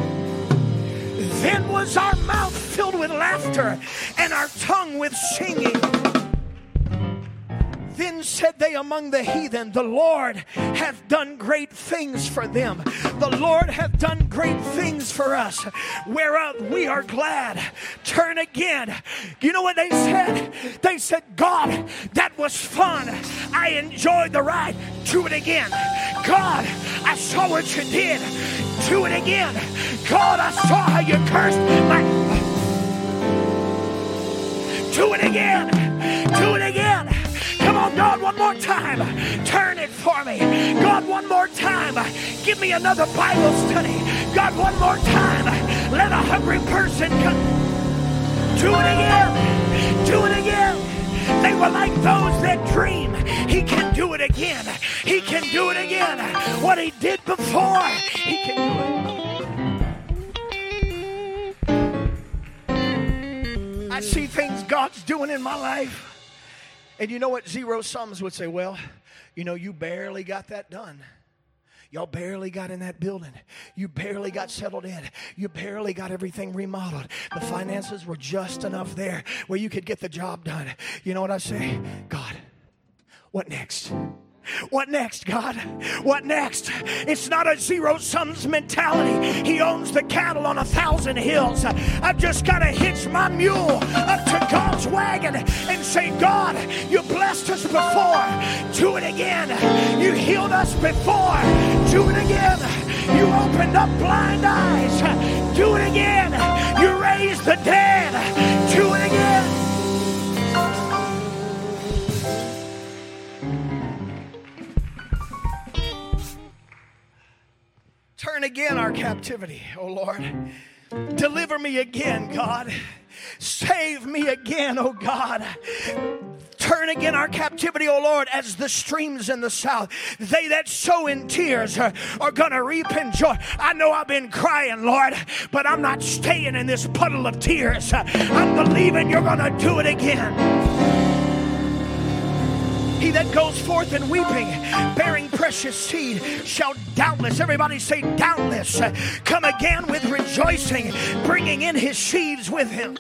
Then was our mouth filled with laughter and our tongue with singing. Then said they among the heathen, the Lord hath done great things for them. The Lord hath done great things for us, whereof we are glad. Turn again. You know what they said? They said, God, that was fun. I enjoyed the ride. Do it again. God, I saw what you did. Do it again. God, I saw how you cursed. Do it again. Do it again. Come on, God, one more time. Turn it for me. God, one more time. Give me another Bible study. God, one more time. Let a hungry person come. Do it again. Do it again. They were like those that dream. He can do it again. He can do it again. What he did before, he can do it. I see things God's doing in my life. And you know what zero sums would say? Well, you know, you barely got that done. Y'all barely got in that building. You barely got settled in. You barely got everything remodeled. The finances were just enough there where you could get the job done. You know what I say? God, what next? What next, God? What next? It's not a zero sums mentality. He owns the cattle on 1,000 hills. I've just got to hitch my mule up to God's wagon and say, God, you blessed us before. Do it again. You healed us before. Do it again. You opened up blind eyes. Do it again. You raised the dead. Do it again. Turn again our captivity, oh Lord. Deliver me again, God. Save me again, oh God. Turn again our captivity, O Lord, as the streams in the south. They that sow in tears are going to reap in joy. I know I've been crying, Lord, but I'm not staying in this puddle of tears. I'm believing you're going to do it again. He that goes forth in weeping, bearing precious seed, shall doubtless, everybody say doubtless, come again with rejoicing, bringing in his sheaves with him.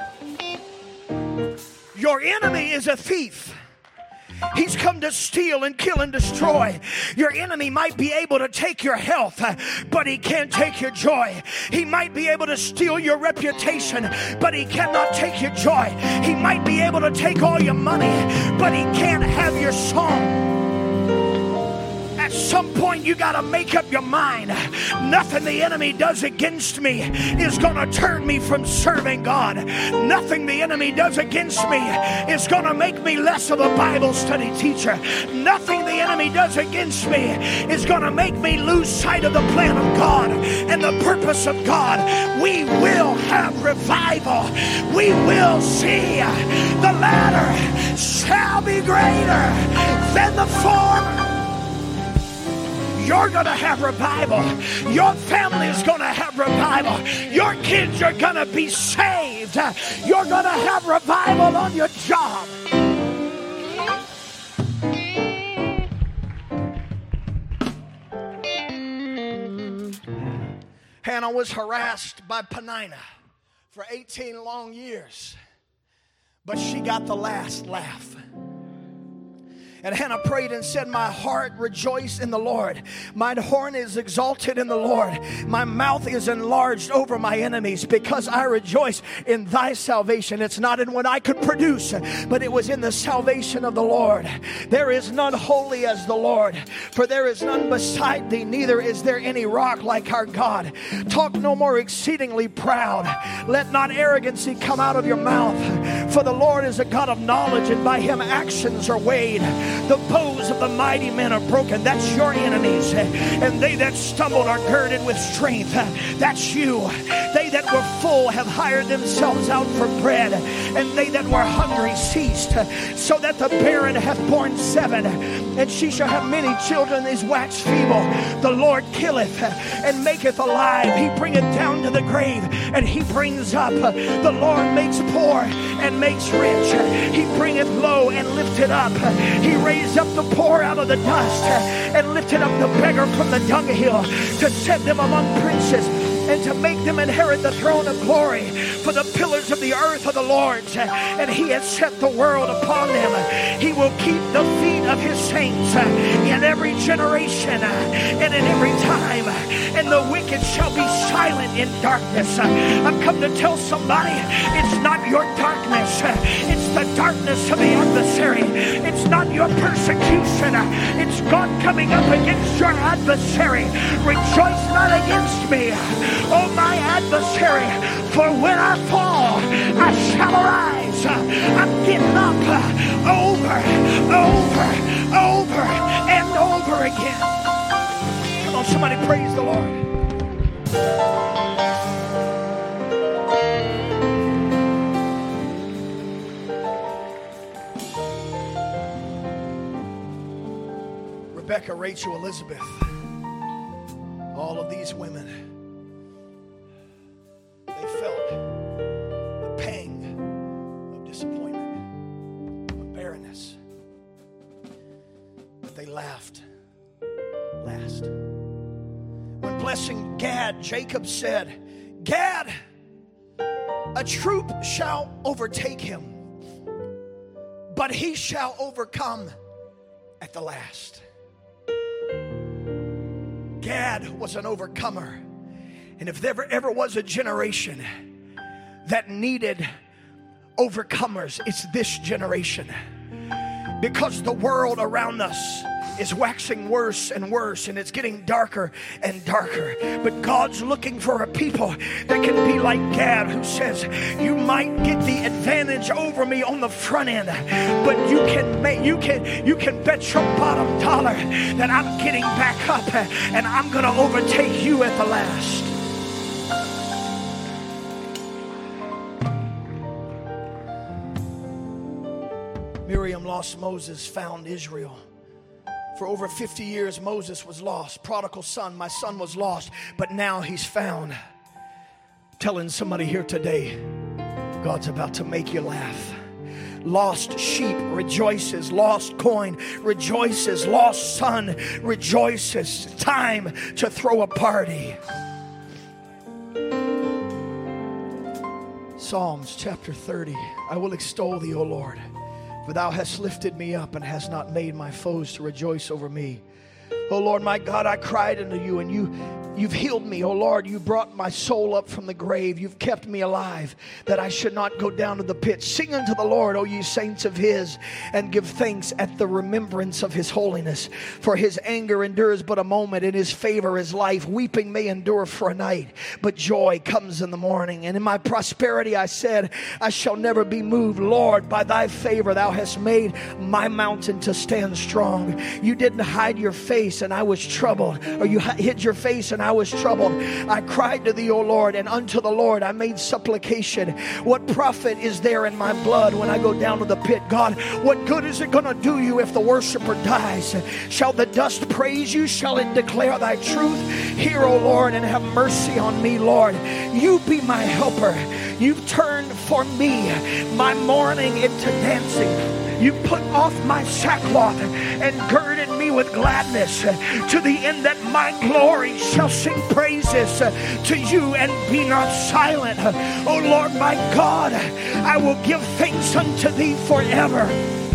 Your enemy is a thief. He's come to steal and kill and destroy. Your enemy might be able to take your health, but he can't take your joy. He might be able to steal your reputation, but he cannot take your joy. He might be able to take all your money, but he can't have your song. At some point, you got to make up your mind. Nothing the enemy does against me is going to turn me from serving God. Nothing the enemy does against me is going to make me less of a Bible study teacher. Nothing the enemy does against me is going to make me lose sight of the plan of God and the purpose of God. We will have revival. We will see the latter shall be greater than the former. You're going to have revival. Your family is going to have revival. Your kids are going to be saved. You're going to have revival on your job. Hannah was harassed by Peninnah for 18 long years, but she got the last laugh. And Hannah prayed and said, my heart rejoiced in the Lord. Mine horn is exalted in the Lord. My mouth is enlarged over my enemies, because I rejoice in thy salvation. It's not in what I could produce, but it was in the salvation of the Lord. There is none holy as the Lord, for there is none beside thee, neither is there any rock like our God. Talk no more exceedingly proud. Let not arrogancy come out of your mouth, for the Lord is a God of knowledge, and by him actions are weighed. The bows of the mighty men are broken. That's your enemies. And they that stumbled are girded with strength. That's you. They that were full have hired themselves out for bread, and they that were hungry ceased. So that the barren hath borne 7, and she shall have many children, is waxed feeble. The Lord killeth and maketh alive. He bringeth down to the grave, and he brings up. The Lord makes poor and makes rich. He bringeth low and lifteth up. He raised up the poor out of the dust, and lifted up the beggar from the dunghill, to set them among princes, and to make them inherit the throne of glory. For the pillars of the earth are the Lord's, and he has set the world upon them. He will keep the feet of his saints in every generation and in every time. And the wicked shall be silent in darkness. I've come to tell somebody, it's not your darkness. It's the darkness of the adversary. It's not your persecution. It's God coming up against your adversary. Rejoice not against me, O my adversary, for when I fall, I shall arise. I'm getting up over and over again. Come on, somebody praise the Lord. Rebecca, Rachel, Elizabeth, all of these women, they felt the pang of disappointment, of barrenness. But they laughed last. When blessing Gad, Jacob said, Gad, a troop shall overtake him, but he shall overcome at the last. Gad was an overcomer. And if there ever was a generation that needed overcomers, it's this generation. Because the world around us is waxing worse and worse, and it's getting darker and darker. But God's looking for a people that can be like Gad, who says, you might get the advantage over me on the front end, but you can bet your bottom dollar that I'm getting back up and I'm going to overtake you at the last. Miriam lost Moses, found Israel. For over 50 years, Moses was lost. Prodigal son, my son was lost, but now he's found. Telling somebody here today, God's about to make you laugh. Lost sheep rejoices. Lost coin rejoices. Lost son rejoices. Time to throw a party. Psalms chapter 30. I will extol thee, O Lord, for thou hast lifted me up and hast not made my foes to rejoice over me. O Lord my God, I cried unto you, and you You've healed me, O Lord. You brought my soul up from the grave. You've kept me alive, that I should not go down to the pit. Sing unto the Lord, O ye saints of his, and give thanks at the remembrance of his holiness. For his anger endures but a moment, and his favor is life. Weeping may endure for a night, but joy comes in the morning. And in my prosperity I said, I shall never be moved. Lord, by thy favor thou hast made my mountain to stand strong. You didn't hide your face, and I was troubled. Or you hid your face, and I was troubled. I cried to thee, O Lord, and unto the Lord I made supplication. What profit is there in my blood when I go down to the pit? God, what good is it going to do you if the worshiper dies? Shall the dust praise you? Shall it declare thy truth? Hear, O Lord, and have mercy on me, Lord. You be my helper. You've turned for me my mourning into dancing. You put off my sackcloth and girded me with gladness, to the end that my glory shall sing praises to you and be not silent. O Lord my God, I will give thanks unto thee forever.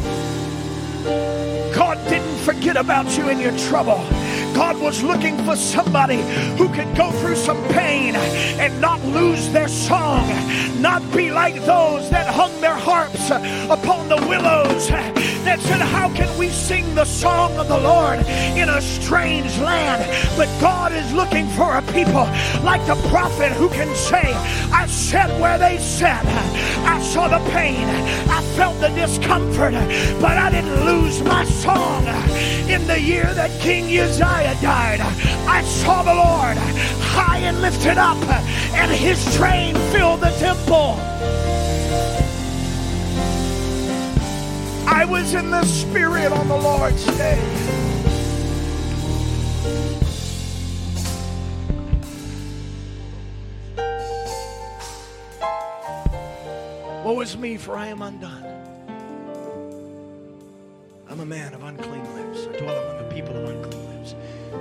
God didn't forget about you in your trouble. God was looking for somebody who could go through some pain and not lose their song, not be like those that hung their harps upon the willows that said, how can we sing the song of the Lord in a strange land? But God is looking for a people like the prophet who can say, I sat where they sat, I saw the pain, I felt the discomfort, but I didn't lose my song. In the year that King Uzziah died, I saw the Lord high and lifted up, and his train filled the temple. I was in the Spirit on the Lord's day. Woe is me, for I am undone. I'm a man of unclean lips. I dwell among the people of unclean lips.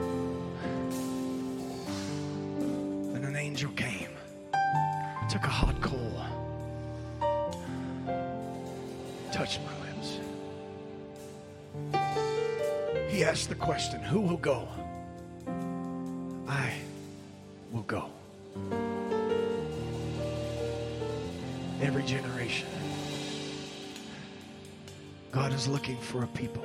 Then an angel came, took a hot coal, touched my lips. He asked the question, who will go? I will go. Every generation, God is looking for a people.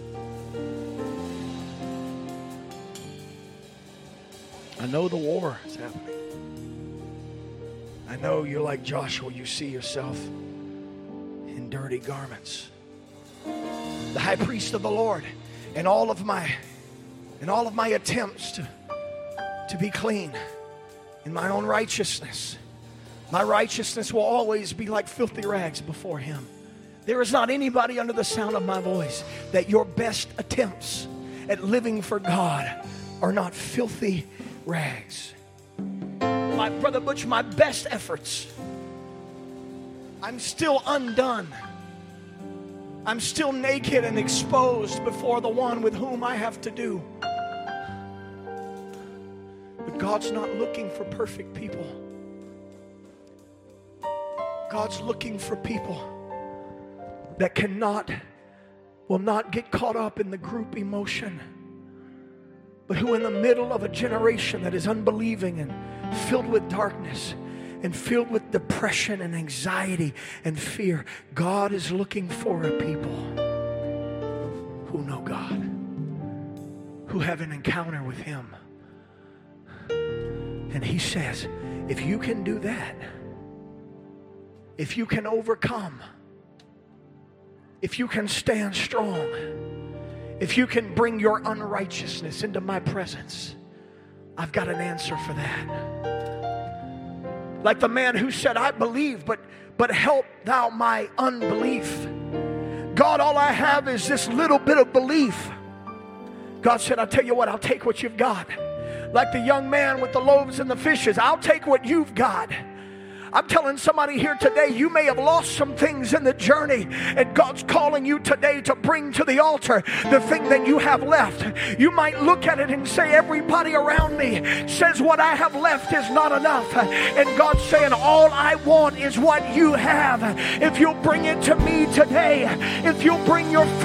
I know the war is happening. I know you're like Joshua. You see yourself in dirty garments. The high priest of the Lord, and all of my attempts to be clean in my own righteousness. My righteousness will always be like filthy rags before him. There is not anybody under the sound of my voice that your best attempts at living for God are not filthy rags. My brother Butch, my best efforts, I'm still undone. I'm still naked and exposed before the one with whom I have to do. But God's not looking for perfect people. God's looking for people that will not get caught up in the group emotion, but who in the middle of a generation that is unbelieving and filled with darkness and filled with depression and anxiety and fear, God is looking for a people who know God, who have an encounter with him. And he says, if you can do that, if you can overcome, if you can stand strong, if you can bring your unrighteousness into my presence, I've got an answer for that. Like the man who said, I believe, but help thou my unbelief. God, all I have is this little bit of belief. God said, I'll tell you what, I'll take what you've got. Like the young man with the loaves and the fishes, I'll take what you've got. I'm telling somebody here today, you may have lost some things in the journey, and God's calling you today to bring to the altar the thing that you have left. You might look at it and say, everybody around me says what I have left is not enough. And God's saying, all I want is what you have. If you'll bring it to me today, if you'll bring your filthy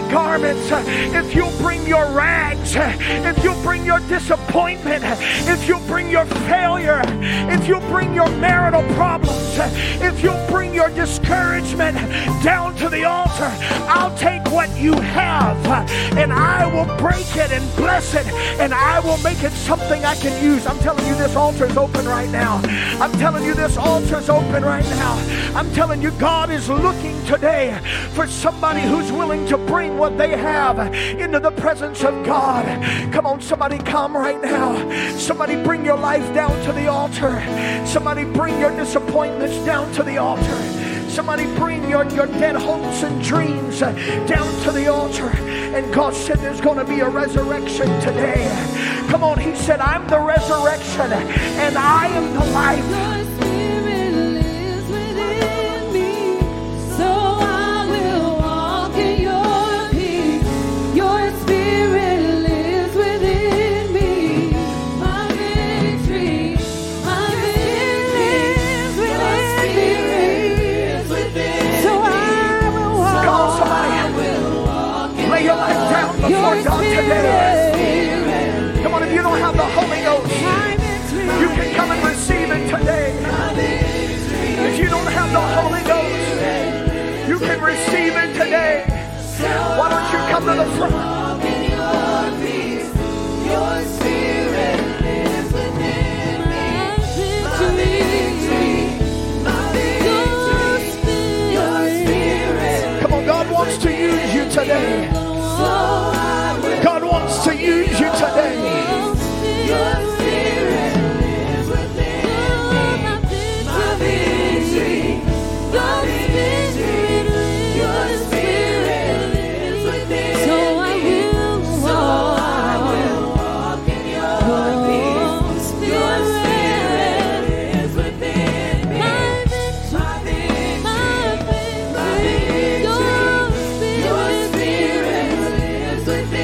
garments, if you'll bring your rags, if you'll bring your disappointment, if you'll bring your failure, if you'll bring your marital problems, if you'll bring your discouragement down to the altar, I'll take what you have and I will break it and bless it and I will make it something I can use. I'm telling you, this altar is open right now. I'm telling you, this altar is open right now. I'm telling you, God is looking today for somebody who's willing to bring what they have into the presence of God. Come on, somebody come right now. Somebody bring your life down to the altar. Somebody bring your disappointments down to the altar. Somebody bring your dead hopes and dreams down to the altar. And God said there's going to be a resurrection today. Come on, he said, I'm the resurrection and I am the life.
Your spirit lives within me, so I will walk in your peace. Your spirit lives within me, my victory, my victory lives within me. So I will walk.
Come on, somebody. Lay your life down before God today. Come on, if you don't have the Holy Ghost, you can come and receive it today. If you don't have the Holy Ghost, you can receive it today. Why don't you come to the front?
Your spirit lives within me, my victory, your spirit.
Come on, God wants to use you today. God wants to use you today.
Your spirit lives within me, my victory, your spirit lives within me. So I will walk in your peace. Your spirit lives within me, my victory, your spirit lives within me.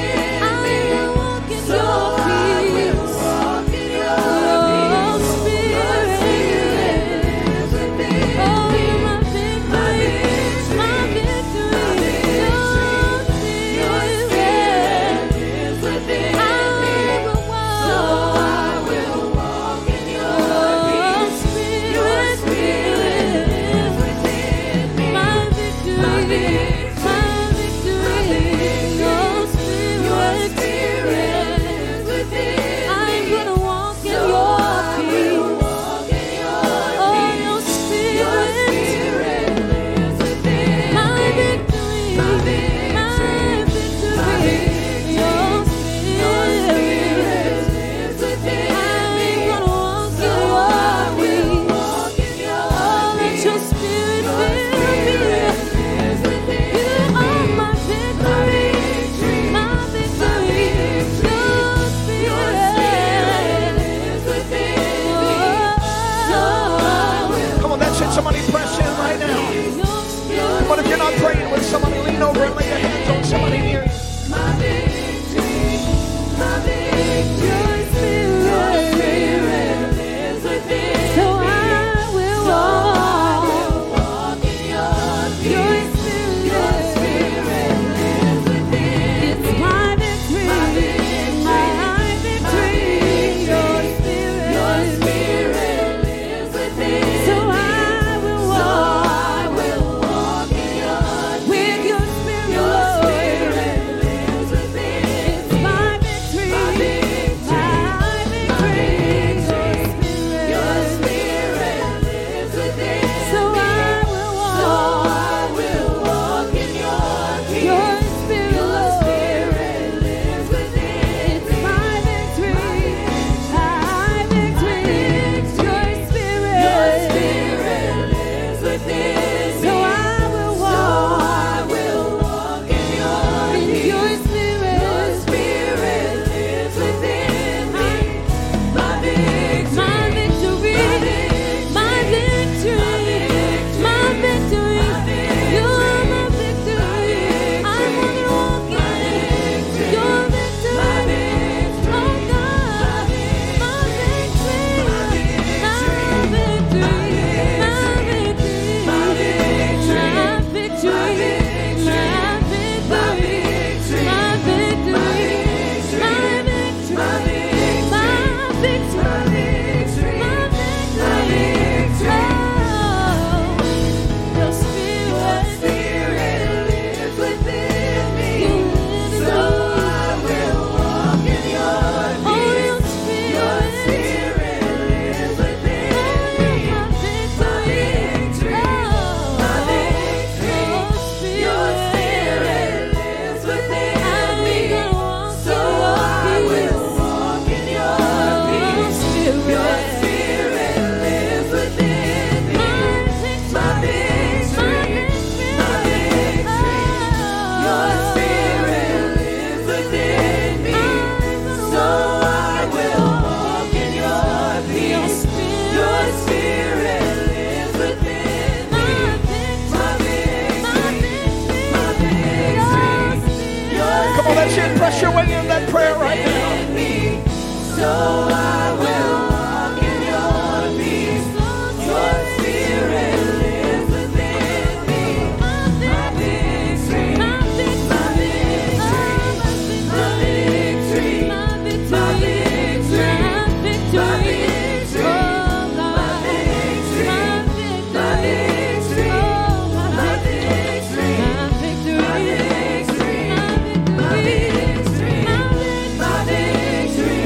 Your spirit lives within me. So I will walk in your peace. Your spirit lives within me. My victory, my victory.
Come on, that's it. Press your way into that prayer right now.
So I will walk in your peace. Your spirit lives within me. My victory, my victory, my victory, my victory, my victory, my victory, my victory, my victory, my victory, my victory, my victory, my victory.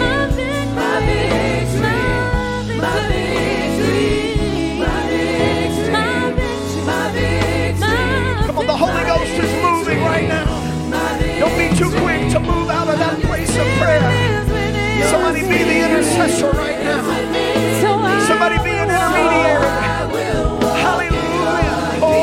Come on, the Holy Ghost is moving right now. Don't be too quick to move out of that place of prayer. Somebody be the intercessor right now. Somebody be an intermediary. Hallelujah. Oh.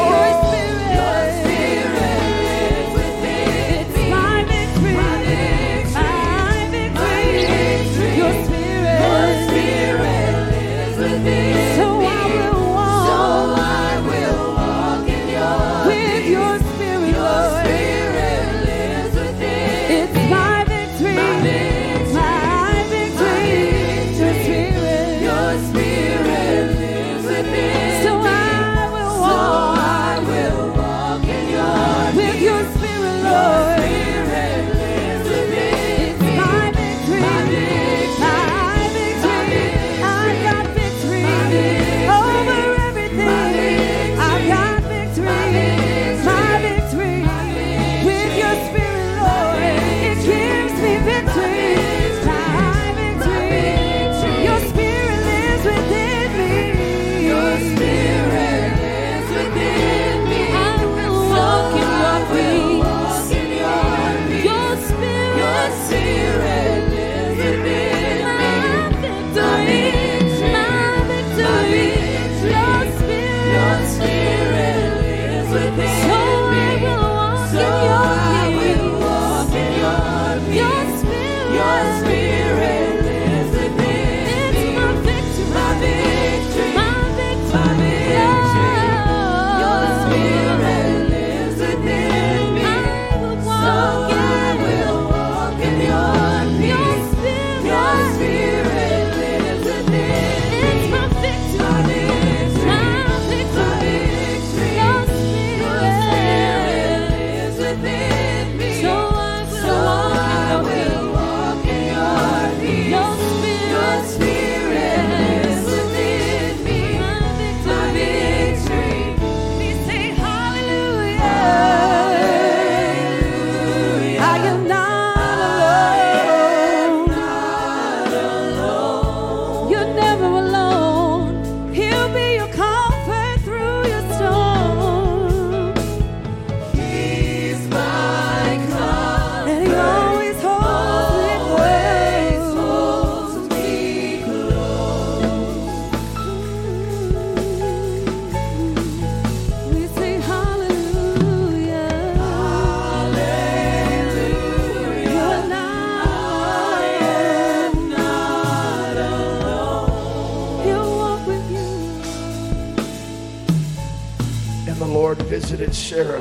Visited Sarah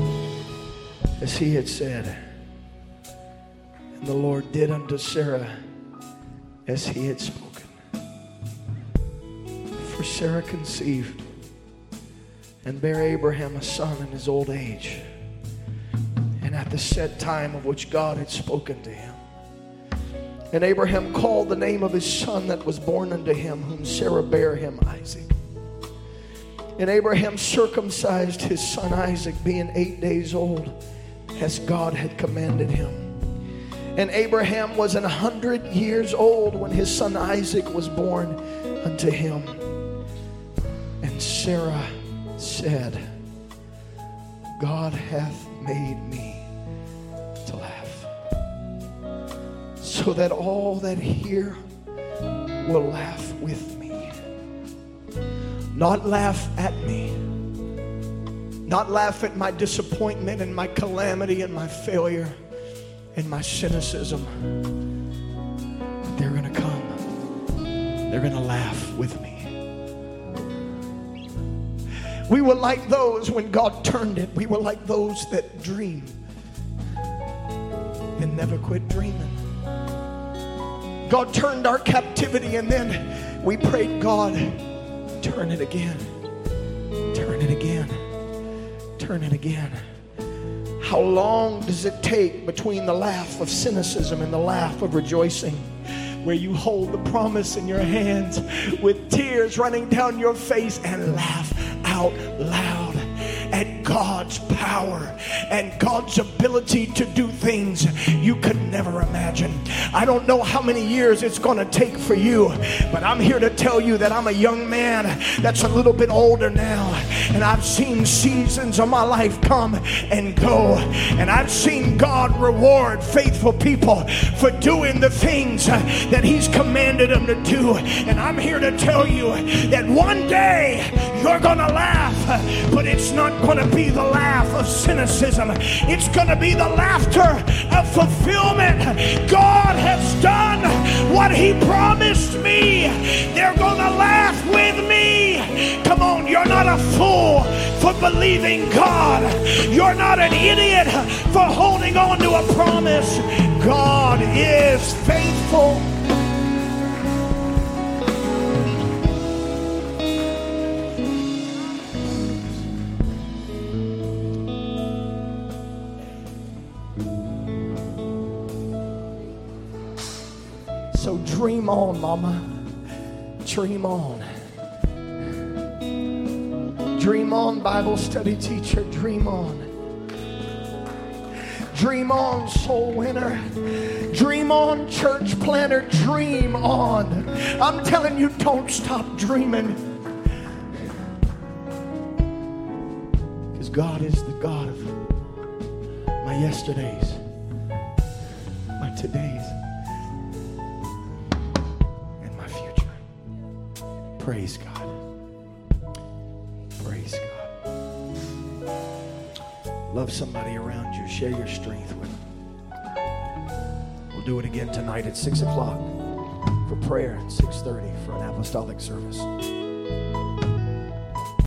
as he had said, and the Lord did unto Sarah as he had spoken. For Sarah conceived and bare Abraham a son in his old age, and at the set time of which God had spoken to him. And Abraham called the name of his son that was born unto him, whom Sarah bare him, Isaac. And Abraham circumcised his son Isaac, being 8 days old, as God had commanded him. And Abraham was 100 years old when his son Isaac was born unto him. And Sarah said, God hath made me to laugh, so that all that hear will laugh with me. Not laugh at me, Not laugh at my disappointment and my calamity and my failure and my cynicism. But they're going to come. They're going to laugh with me. We were like those when God turned it. We were like those that dream and never quit dreaming. God turned our captivity, and then we prayed, God, turn it again. Turn it again. Turn it again. How long does it take between the laugh of cynicism and the laugh of rejoicing, where you hold the promise in your hands with tears running down your face and laugh out loud at God's power and God's ability to do things you could never imagine? I don't know how many years it's going to take for you, but I'm here to tell you that I'm a young man that's a little bit older now, and I've seen seasons of my life come and go, and I've seen God reward faithful people for doing the things that He's commanded them to do. And I'm here to tell you that one day you're going to laugh, but it's not going to be the laugh of cynicism. It's going to be the laughter of fulfillment. God has done what He promised me. They're going to laugh with me. Come on, you're not a fool for believing God. You're not an idiot for holding on to a promise. God is faithful. So dream on, mama. Dream on. Dream on, Bible study teacher. Dream on. Dream on, soul winner. Dream on, church planner. Dream on. I'm telling you, don't stop dreaming. Because God is the God of my yesterdays, my todays, and my future. Praise God. Praise God. Love somebody around you. Share your strength with them. We'll do it again tonight at 6 o'clock for prayer and 6:30 for an apostolic service.